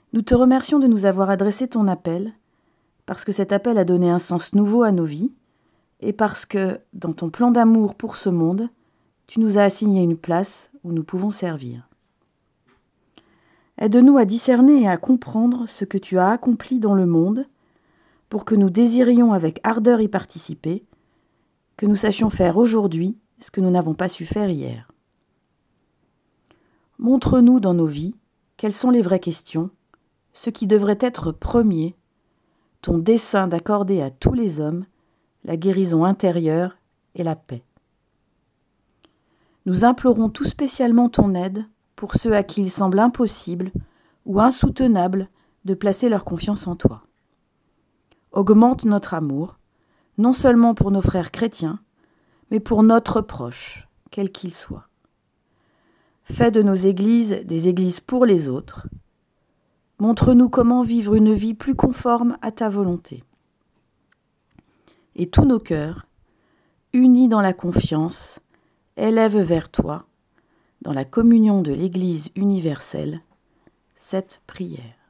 Nous te remercions de nous avoir adressé ton appel, parce que cet appel a donné un sens nouveau à nos vies, et parce que, dans ton plan d'amour pour ce monde, tu nous as assigné une place où nous pouvons servir. Aide-nous à discerner et à comprendre ce que tu as accompli dans le monde, pour que nous désirions avec ardeur y participer, que nous sachions faire aujourd'hui ce que nous n'avons pas su faire hier. Montre-nous dans nos vies quelles sont les vraies questions, ce qui devrait être premier, ton dessein d'accorder à tous les hommes la guérison intérieure et la paix. Nous implorons tout spécialement ton aide pour ceux à qui il semble impossible ou insoutenable de placer leur confiance en toi. Augmente notre amour, non seulement pour nos frères chrétiens, mais pour notre proche, quel qu'il soit. Fais de nos églises des églises pour les autres. Montre-nous comment vivre une vie plus conforme à ta volonté. Et tous nos cœurs, unis dans la confiance, élèvent vers toi, dans la communion de l'Église universelle, cette prière.